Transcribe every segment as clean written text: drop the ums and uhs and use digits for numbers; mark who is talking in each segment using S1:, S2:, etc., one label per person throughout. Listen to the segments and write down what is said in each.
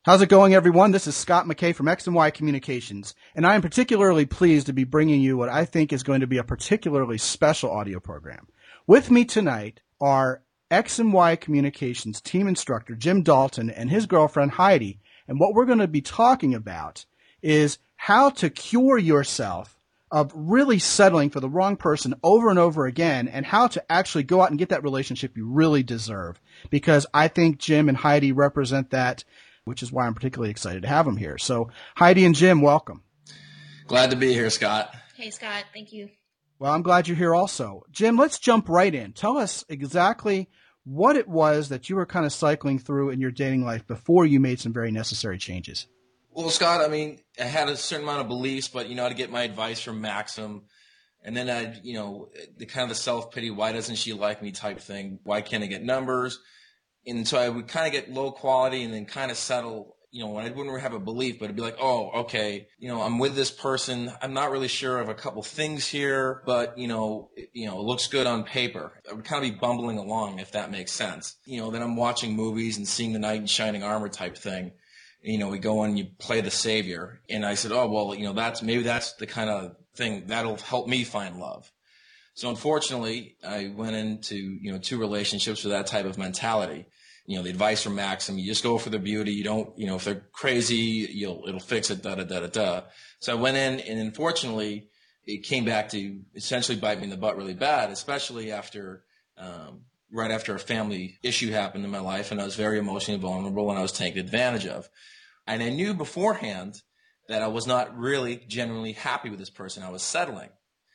S1: How's it going, everyone? This is Scott McKay from X and Y Communications, and I am particularly pleased to be bringing you what I think is going to be a particularly special audio program. With me tonight are X and Y Communications team instructor Jim Dalton and his girlfriend Heidi, and what we're going to be talking about is how to cure yourself of really settling for the wrong person over and over again, and how to actually go out and get that relationship you really deserve. Because I think Jim and Heidi represent that, which is why I'm particularly excited to have them here. So Heidi and Jim, welcome.
S2: Glad to be here, Scott.
S3: Hey, Scott. Thank you.
S1: Well, I'm glad you're here also. Jim, let's jump right in. Tell us exactly what it was that you were kind of cycling through in your dating life before you made some very necessary changes.
S2: Well, Scott, I had a certain amount of beliefs, but, to get my advice from Maxim. And then the kind of the self-pity, why doesn't she like me type thing? Why can't I get numbers? And so I would kind of get low quality and then kind of settle, when I wouldn't have a belief, but it'd be like, oh, okay, I'm with this person. I'm not really sure of a couple things here, but, it looks good on paper. I would kind of be bumbling along, if that makes sense. Then I'm watching movies and seeing the knight in shining armor type thing. We go and you play the savior. And I said, oh, well, that's the kind of thing that'll help me find love. So unfortunately, I went into, 2 relationships with that type of mentality. The advice from Maxim, you just go for the beauty. You don't, if they're crazy, it'll fix it, da-da-da-da-da. So I went in, and unfortunately, it came back to essentially bite me in the butt really bad, especially after, right after a family issue happened in my life, and I was very emotionally vulnerable, and I was taken advantage of. And I knew beforehand that I was not really genuinely happy with this person. I was settling.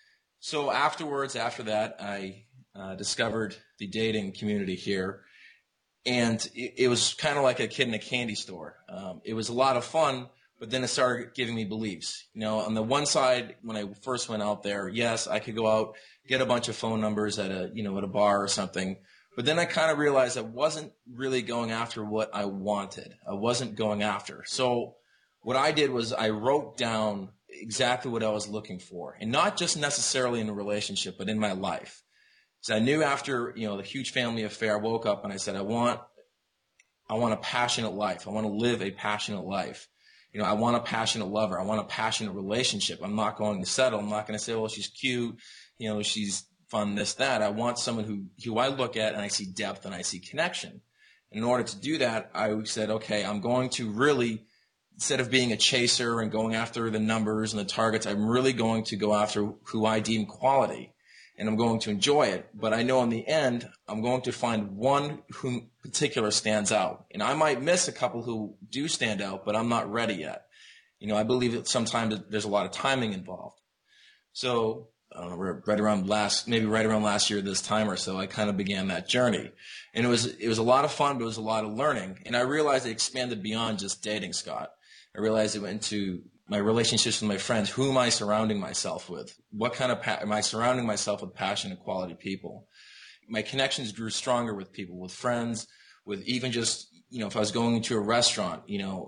S2: So after that, I discovered the dating community here, and it was kind of like a kid in a candy store. It was a lot of fun, but then it started giving me beliefs. On the one side, when I first went out there, yes, I could go out, get a bunch of phone numbers at a bar or something. But then I kind of realized I wasn't really going after what I wanted. I wasn't going after. So what I did was I wrote down exactly what I was looking for, and not just necessarily in a relationship, but in my life. So I knew after, the huge family affair, I woke up and I said, I want a passionate life. I want to live a passionate life. I want a passionate lover. I want a passionate relationship. I'm not going to settle. I'm not going to say, well, she's cute. She's fun, this, that. I want someone who I look at and I see depth and I see connection. In order to do that, I said, okay, I'm going to really, instead of being a chaser and going after the numbers and the targets, I'm really going to go after who I deem quality, and I'm going to enjoy it. But I know in the end, I'm going to find one who in particular stands out. And I might miss a couple who do stand out, but I'm not ready yet. I believe that sometimes there's a lot of timing involved. So I don't know, right around last year this time or so, I kind of began that journey. And it was a lot of fun, but it was a lot of learning. And I realized it expanded beyond just dating, Scott. I realized it went into my relationships with my friends. Who am I surrounding myself with? What kind of am I surrounding myself with passionate, quality people? My connections grew stronger with people, with friends, with even just, if I was going into a restaurant,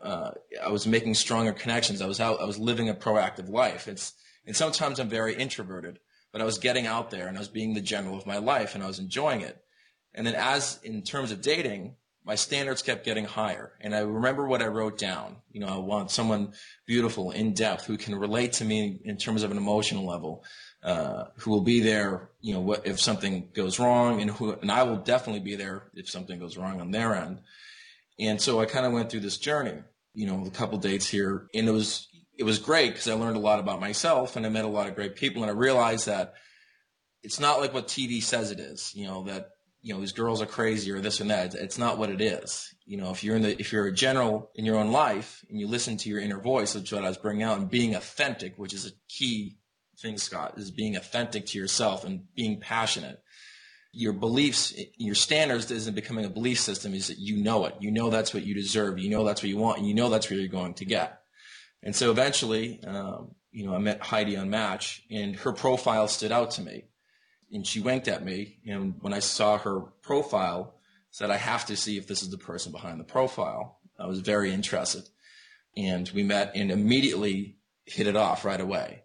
S2: I was making stronger connections. I was living a proactive life. And sometimes I'm very introverted, but I was getting out there and I was being the general of my life and I was enjoying it. And then in terms of dating, my standards kept getting higher. And I remember what I wrote down. I want someone beautiful, in depth, who can relate to me in terms of an emotional level, who will be there, if something goes wrong, and I will definitely be there if something goes wrong on their end. And so I kind of went through this journey, a couple dates here, and it was great because I learned a lot about myself and I met a lot of great people, and I realized that it's not like what TV says it is, that, these girls are crazy or this and that. It's not what it is. If you're a general in your own life and you listen to your inner voice, that's what I was bringing out, and being authentic, which is a key thing, Scott, is being authentic to yourself and being passionate. Your beliefs, your standards isn't becoming a belief system, is that you know it. That's what you deserve. That's what you want, and that's what you're going to get. And so eventually, I met Heidi on Match, and her profile stood out to me. And she winked at me, and when I saw her profile, said, I have to see if this is the person behind the profile. I was very interested. And we met and immediately hit it off right away.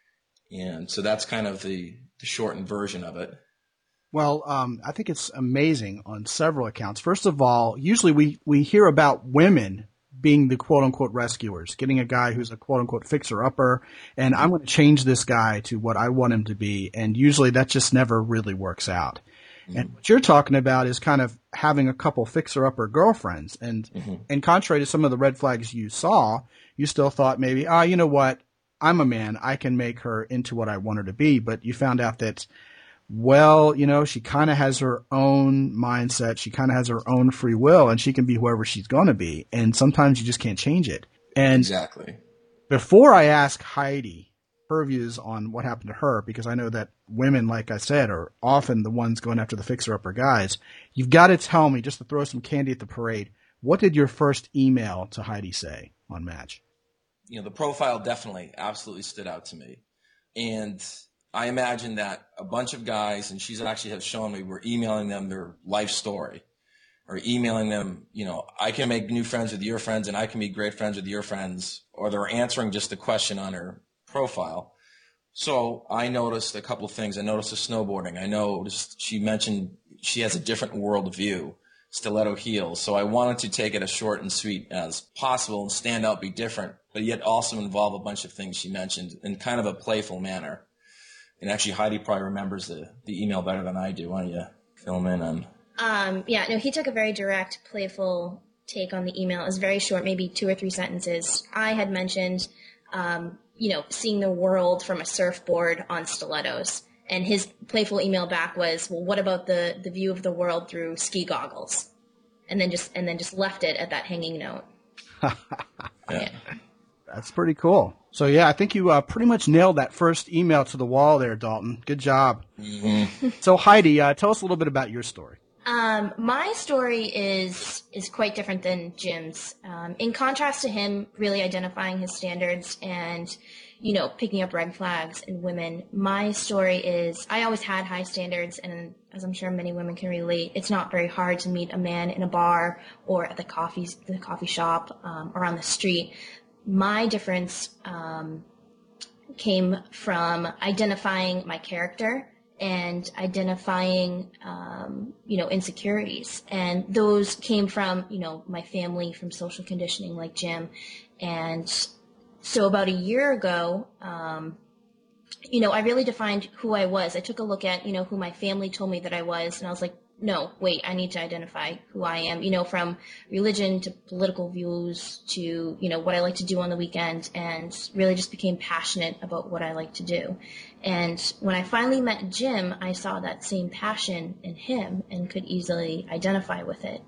S2: And so that's kind of the shortened version of it.
S1: Well, I think it's amazing on several accounts. First of all, usually we hear about women being the quote unquote rescuers, getting a guy who's a quote unquote fixer upper, and I'm going to change this guy to what I want him to be. And usually that just never really works out. Mm-hmm. And what you're talking about is kind of having a couple fixer upper girlfriends. And, and contrary to some of the red flags you saw, you still thought maybe, you know what? I'm a man. I can make her into what I want her to be. But you found out that, well, you know, she kind of has her own mindset. She kind of has her own free will, and she can be whoever she's going to be. And sometimes you just can't change it. And
S2: exactly.
S1: Before I ask Heidi her views on what happened to her, because I know that women, like I said, are often the ones going after the fixer-upper guys, you've got to tell me, just to throw some candy at the parade, what did your first email to Heidi say on Match?
S2: You know, the profile definitely absolutely stood out to me. And I imagine that a bunch of guys, and she's actually has shown me, were emailing them their life story, or emailing them, you know, I can make new friends with your friends and I can be great friends with your friends, or they're answering just a question on her profile. So I noticed a couple of things. I noticed the snowboarding. I noticed she mentioned she has a different worldview, stiletto heels. So I wanted to take it as short and sweet as possible and stand out, be different, but yet also involve a bunch of things she mentioned in kind of a playful manner. And actually, Heidi probably remembers the email better than I do. Why don't you fill him in on?
S3: Yeah, no, he took a very direct, playful take on the email. It was very short, maybe 2 or 3 sentences. I had mentioned, you know, seeing the world from a surfboard on stilettos. And his playful email back was, well, what about the view of the world through ski goggles? And then just left it at that hanging note.
S2: Yeah.
S1: That's pretty cool. So, yeah, I think you pretty much nailed that first email to the wall there, Dalton. Good job. Mm-hmm. So, Heidi, tell us a little bit about your story.
S3: My story is quite different than Jim's. In contrast to him really identifying his standards and, you know, picking up red flags in women, my story is I always had high standards, and as I'm sure many women can relate, it's not very hard to meet a man in a bar or at the coffee shop or on the street. My difference came from identifying my character and identifying, you know, insecurities. And those came from, you know, my family, from social conditioning like Jim. And so about a year ago, you know, I really defined who I was. I took a look at, you know, who my family told me that I was, and I was like, no, wait, I need to identify who I am, you know, from religion to political views to, you know, what I like to do on the weekend, and really just became passionate about what I like to do. And when I finally met Jim, I saw that same passion in him and could easily identify with it.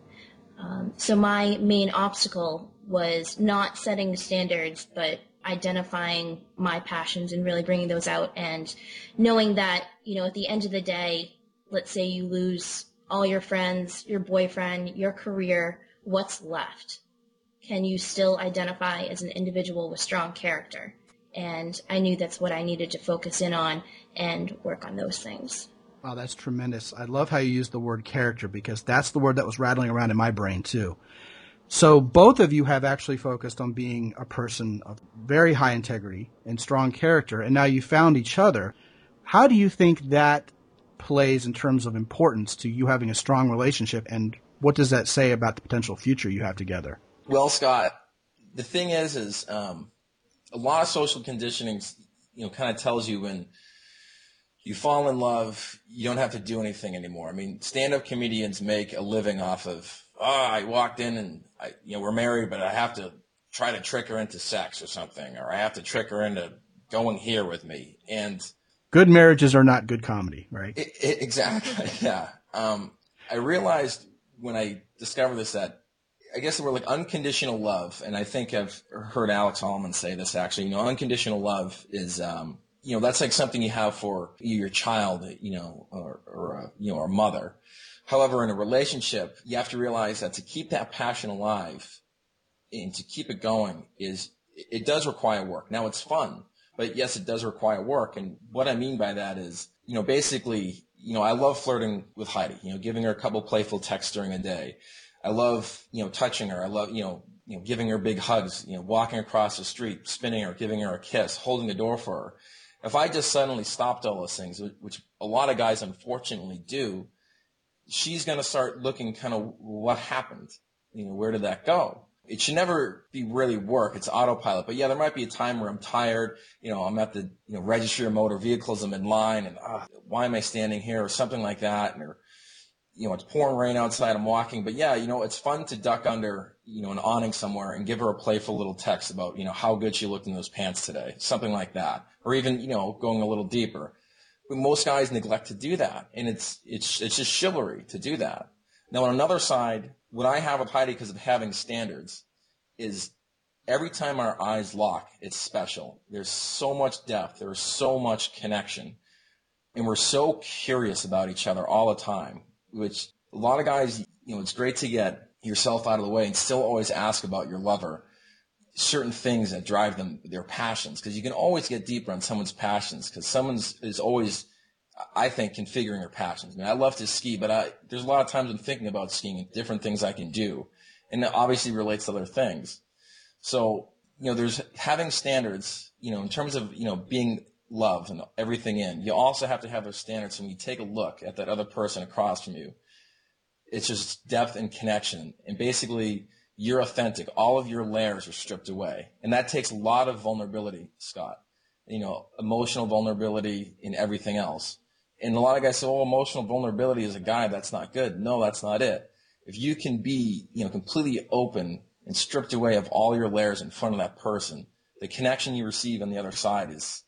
S3: So my main obstacle was not setting the standards, but identifying my passions and really bringing those out, and knowing that, you know, at the end of the day, let's say you lose all your friends, your boyfriend, your career, what's left? Can you still identify as an individual with strong character? And I knew that's what I needed to focus in on and work on those things.
S1: Wow, that's tremendous. I love how you use the word character, because that's the word that was rattling around in my brain too. So both of you have actually focused on being a person of very high integrity and strong character, and now you found each other. How do you think that plays in terms of importance to you having a strong relationship, and what does that say about the potential future you have together?
S2: Well, Scott, the thing is a lot of social conditioning, you know, kind of tells you when you fall in love, you don't have to do anything anymore. I mean, stand-up comedians make a living off of, I walked in and we're married, but I have to try to trick her into sex or something, or I have to trick her into going here with me. And
S1: good marriages are not good comedy, right?
S2: Exactly. Yeah. I realized when I discovered this that I guess the word like unconditional love, and I think I've heard Alex Allman say this actually, you know, unconditional love is, you know, that's like something you have for your child, you know, or a mother. However, in a relationship, you have to realize that to keep that passion alive and to keep it going it does require work. Now it's fun, but yes, it does require work. And what I mean by that is, you know, basically, you know, I love flirting with Heidi, you know, giving her a couple playful texts during a day. I love, you know, touching her. I love, you know, giving her big hugs, you know, walking across the street, spinning her, giving her a kiss, holding the door for her. If I just suddenly stopped all those things, which a lot of guys unfortunately do, she's going to start looking kind of what happened, you know, where did that go? it should never be really work. It's autopilot. But yeah, there might be a time where I'm tired. I'm at the registry of motor vehicles. I'm in line, and why am I standing here, or something like that. Or it's pouring rain outside. I'm walking. But yeah, it's fun to duck under an awning somewhere and give her a playful little text about how good she looked in those pants today, something like that, or even going a little deeper. But most guys neglect to do that, and it's just chivalry to do that. Now, on another side, what I have with Heidi, because of having standards, is every time our eyes lock, it's special. There's so much depth. There's so much connection. And we're so curious about each other all the time, which a lot of guys, it's great to get yourself out of the way and still always ask about your lover, certain things that drive them, their passions, because you can always get deeper on someone's passions, because someone's is always, I think, configuring their passions. I mean, I love to ski, but there's a lot of times I'm thinking about skiing and different things I can do. And that obviously relates to other things. So, there's having standards, in terms of, being loved and everything in. You also have to have those standards when you take a look at that other person across from you. It's just depth and connection. And basically, you're authentic. All of your layers are stripped away. And that takes a lot of vulnerability, Scott. Emotional vulnerability in everything else. And a lot of guys say, emotional vulnerability as a guy, that's not good. No, that's not it. If you can be, completely open and stripped away of all your layers in front of that person, the connection you receive on the other side is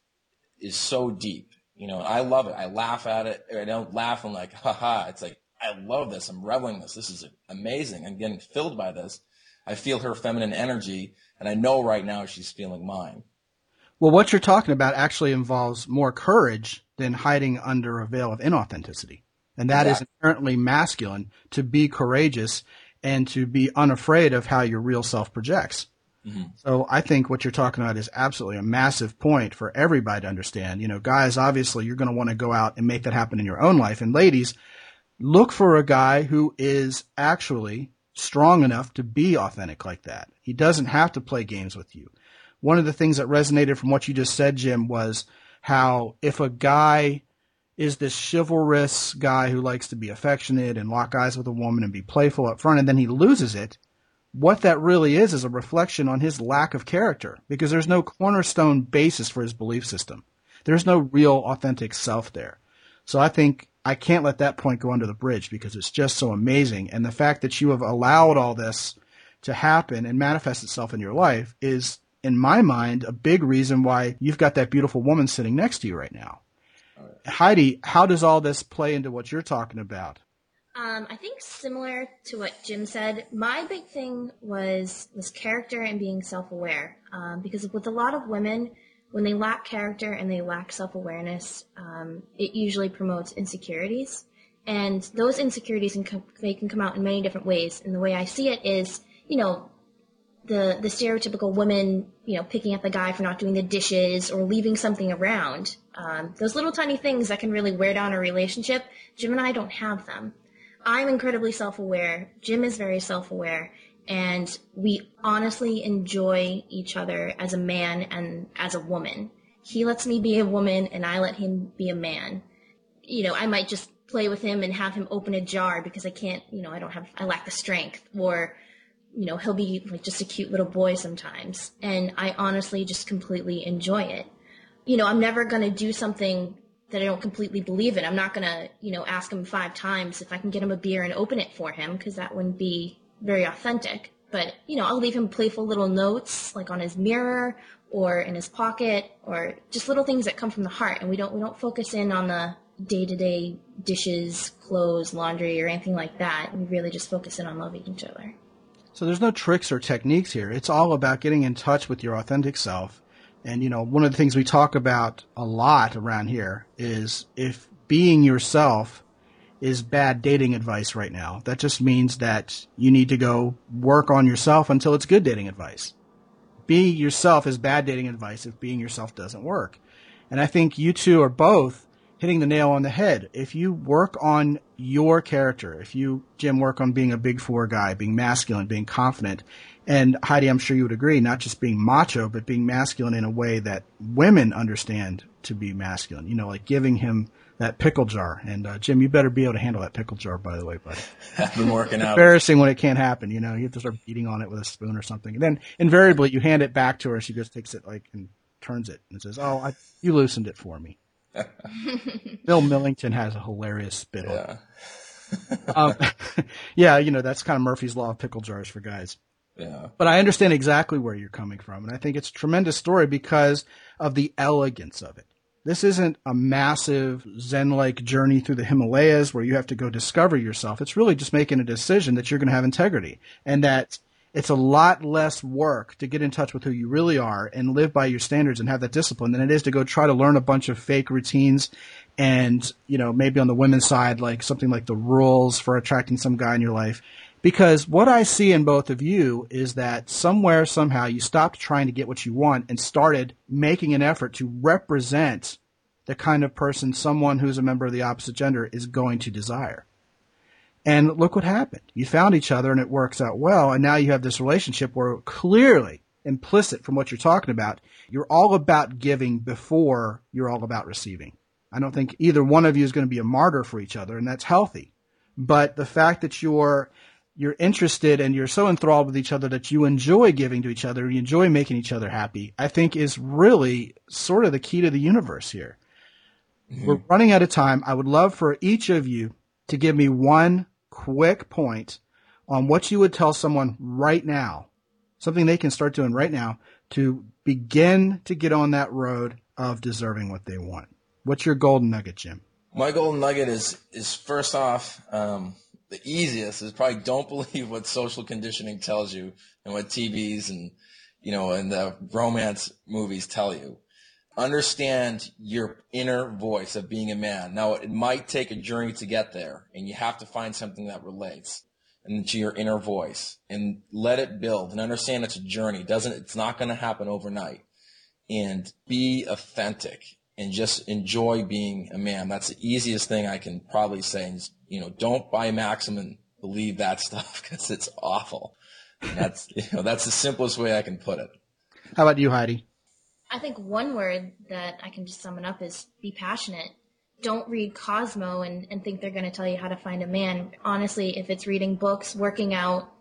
S2: so deep. I love it. I laugh at it. I don't laugh. I'm like, haha. It's like, I love this. I'm reveling in this. This is amazing. I'm getting filled by this. I feel her feminine energy, and I know right now she's feeling mine.
S1: Well, what you're talking about actually involves more courage than hiding under a veil of inauthenticity. And that is inherently masculine, to be courageous and to be unafraid of how your real self projects. Mm-hmm. So I think what you're talking about is absolutely a massive point for everybody to understand. Guys, obviously you're going to want to go out and make that happen in your own life. And ladies, look for a guy who is actually strong enough to be authentic like that. He doesn't have to play games with you. One of the things that resonated from what you just said, Jim, was how if a guy is this chivalrous guy who likes to be affectionate and lock eyes with a woman and be playful up front, and then he loses it, what that really is a reflection on his lack of character, because there's no cornerstone basis for his belief system. There's no real authentic self there. So I think I can't let that point go under the bridge, because it's just so amazing. And the fact that you have allowed all this to happen and manifest itself in your life is, in my mind, a big reason why you've got that beautiful woman sitting next to you right now. Heidi, how does all this play into what you're talking about?
S3: I think similar to what Jim said, my big thing was character and being self-aware. Because with a lot of women, when they lack character and they lack self-awareness, it usually promotes insecurities. And those insecurities, they can come out in many different ways. And the way I see it is, the stereotypical woman, picking up a guy for not doing the dishes or leaving something around. Those little tiny things that can really wear down a relationship, Jim and I don't have them. I'm incredibly self-aware. Jim is very self-aware. And we honestly enjoy each other as a man and as a woman. He lets me be a woman and I let him be a man. I might just play with him and have him open a jar because I can't, I lack the strength. Or, he'll be like just a cute little boy sometimes. And I honestly just completely enjoy it. I'm never going to do something that I don't completely believe in. I'm not going to, ask him 5 times if I can get him a beer and open it for him, because that wouldn't be very authentic. But, I'll leave him playful little notes like on his mirror or in his pocket, or just little things that come from the heart. And we don't focus in on the day-to-day dishes, clothes, laundry, or anything like that. We really just focus in on loving each other.
S1: So there's no tricks or techniques here. It's all about getting in touch with your authentic self. And, one of the things we talk about a lot around here is if being yourself is bad dating advice right now, that just means that you need to go work on yourself until it's good dating advice. Being yourself is bad dating advice if being yourself doesn't work. And I think you two are both hitting the nail on the head. If you work on your character, if you, Jim, work on being a big 4 guy, being masculine, being confident, and Heidi, I'm sure you would agree, not just being macho, but being masculine in a way that women understand to be masculine, like giving him that pickle jar. And Jim, you better be able to handle that pickle jar, by the way, buddy.
S2: I've been working out.
S1: Embarrassing when it can't happen. You have to start beating on it with a spoon or something. And then invariably you hand it back to her. She just takes it and turns it and says, you loosened it for me. Bill Millington has a hilarious spit on it. That's kind of Murphy's Law of pickle jars for guys.
S2: Yeah.
S1: But I understand exactly where you're coming from. And I think it's a tremendous story because of the elegance of it. This isn't a massive Zen-like journey through the Himalayas where you have to go discover yourself. It's really just making a decision that you're going to have integrity and that it's a lot less work to get in touch with who you really are and live by your standards and have that discipline than it is to go try to learn a bunch of fake routines and, maybe on the women's side, like something like the rules for attracting some guy in your life. Because what I see in both of you is that somewhere, somehow, you stopped trying to get what you want and started making an effort to represent the kind of person someone who's a member of the opposite gender is going to desire. And look what happened. You found each other and it works out well, and now you have this relationship where clearly, implicit from what you're talking about, you're all about giving before you're all about receiving. I don't think either one of you is going to be a martyr for each other, and that's healthy. But the fact that you're interested and you're so enthralled with each other that you enjoy giving to each other, you enjoy making each other happy, I think is really sort of the key to the universe here. Mm-hmm. We're running out of time. I would love for each of you to give me one quick point on what you would tell someone right now, something they can start doing right now to begin to get on that road of deserving what they want. What's your golden nugget, Jim?
S2: My golden nugget is first off, the easiest is probably don't believe what social conditioning tells you and what TVs and, and the romance movies tell you. Understand your inner voice of being a man. Now, it might take a journey to get there, and you have to find something that relates to your inner voice and let it build and understand it's a journey. It's not going to happen overnight. And be authentic and just enjoy being a man. That's the easiest thing I can probably say. Don't buy Maxim and believe that stuff because it's awful. And that's the simplest way I can put it.
S1: How about you, Heidi?
S3: I think one word that I can just sum it up is be passionate. Don't read Cosmo and think they're going to tell you how to find a man. Honestly, if it's reading books, working out,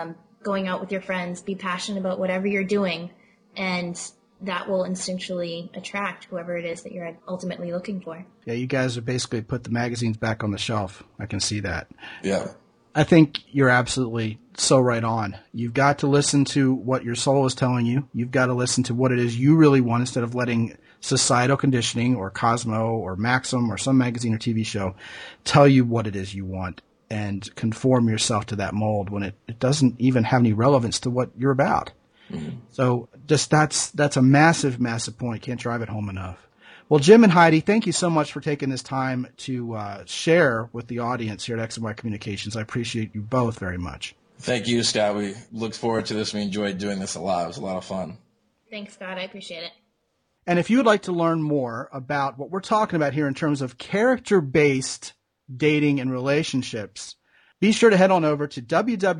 S3: going out with your friends, be passionate about whatever you're doing, and that will instinctually attract whoever it is that you're ultimately looking for.
S1: Yeah, you guys have basically put the magazines back on the shelf. I can see that.
S2: Yeah.
S1: I think you're absolutely so right on. You've got to listen to what your soul is telling you. You've got to listen to what it is you really want instead of letting societal conditioning or Cosmo or Maxim or some magazine or TV show tell you what it is you want and conform yourself to that mold when it doesn't even have any relevance to what you're about. Mm-hmm. So just that's a massive, massive point. Can't drive it home enough. Well, Jim and Heidi, thank you so much for taking this time to share with the audience here at X and Y Communications. I appreciate you both very much.
S2: Thank you, Scott. We look forward to this. We enjoyed doing this a lot. It was a lot of fun.
S3: Thanks, Scott. I appreciate it.
S1: And if you would like to learn more about what we're talking about here in terms of character-based dating and relationships, be sure to head on over to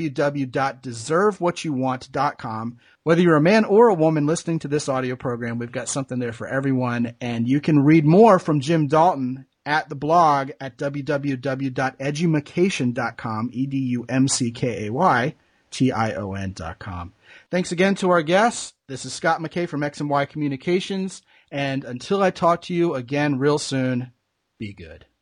S1: www.deservewhatyouwant.com. Whether you're a man or a woman listening to this audio program, we've got something there for everyone. And you can read more from Jim Dalton at the blog at www.edumacation.com, EDUMCKAYTION.com. Thanks again to our guests. This is Scott McKay from X and Y Communications. And until I talk to you again real soon, be good.